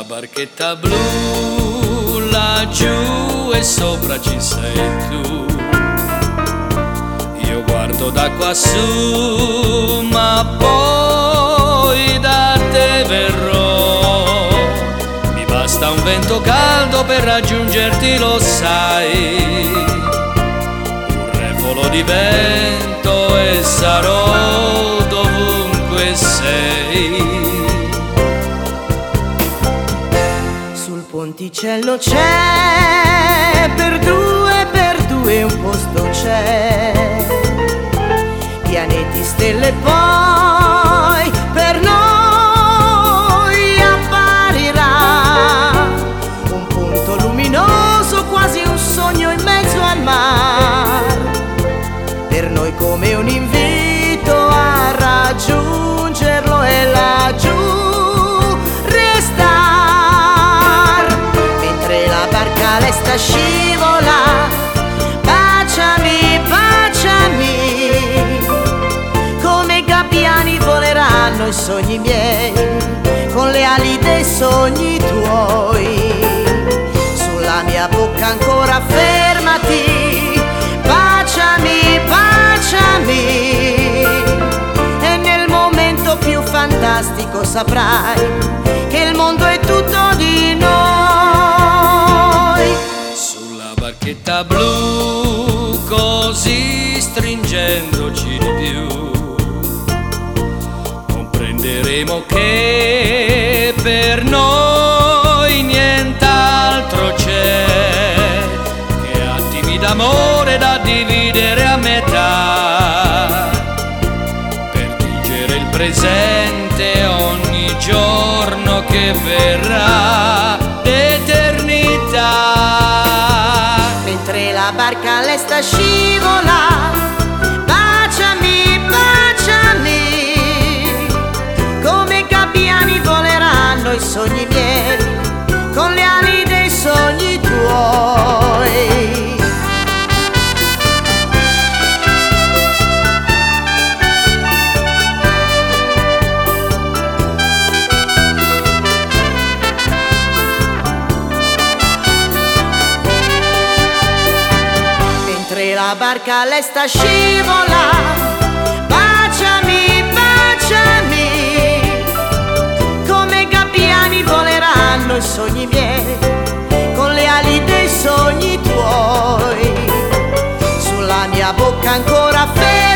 Sulla barchetta blu, laggiù e sopra ci sei tu. Io guardo da quassù, ma poi da te verrò. Mi basta un vento caldo per raggiungerti, lo sai. Un refolo di vento e sarò dovunque sei. Sul ponticello c'è, per due un posto c'è. Pianeti, stelle poi per noi apparirà. Un punto luminoso, quasi un sogno in mezzo al mar. Per noi come un invito a raggiungerlo e laggiù restar. Mentre la barca lesta scivola, baciami, baciami. Come gabbiani voleranno i sogni miei, con le ali dei sogni tuoi. Sulla mia bocca ancora fermati, baciami, baciami. E nel momento più fantastico saprai che il mondo è tutto di noi. Sulla barchetta blu, così stringendoci di più, comprenderemo che per noi nient'altro c'è che attimi d'amore da dividere a metà, per tingere il presente ogni giorno che verrà d'eternità. Mentre la barca lesta scivola, baciami, baciami. Come gabbiani voleranno i sogni miei, con le ali dei sogni tuoi. Mentre la barca lesta scivola, baciami, baciami. Come gabbiani voleranno i sogni miei, con le ali dei sogni tuoi. Sulla mia bocca ancora ferma,